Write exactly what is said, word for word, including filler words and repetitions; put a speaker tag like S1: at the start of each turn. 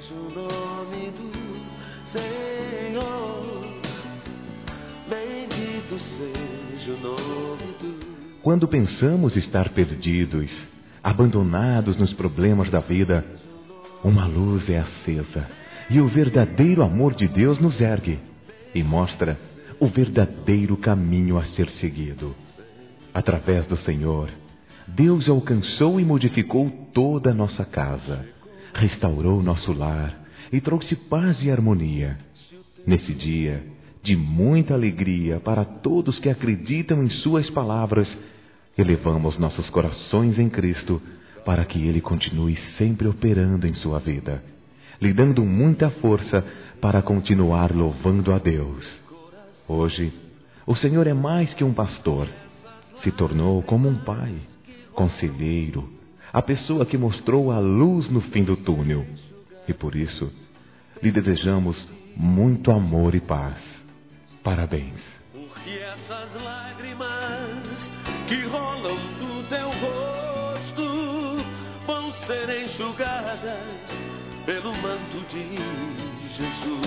S1: seja o nome do Senhor, bendito seja o nome do...
S2: Quando pensamos estar perdidos, abandonados nos problemas da vida, uma luz é acesa e o verdadeiro amor de Deus nos ergue e mostra o verdadeiro caminho a ser seguido. Através do Senhor, Deus alcançou e modificou toda a nossa casa, restaurou nosso lar e trouxe paz e harmonia. Nesse dia, de muita alegria para todos que acreditam em Suas palavras, elevamos nossos corações em Cristo para que Ele continue sempre operando em sua vida, lhe dando muita força para continuar louvando a Deus. Hoje, o Senhor é mais que um pastor, se tornou como um pai, conselheiro, a pessoa que mostrou a luz no fim do túnel. E por isso, lhe desejamos muito amor e paz. Parabéns.
S1: Porque essas lágrimas que rolam do teu rosto vão ser enxugadas pelo manto de Jesus.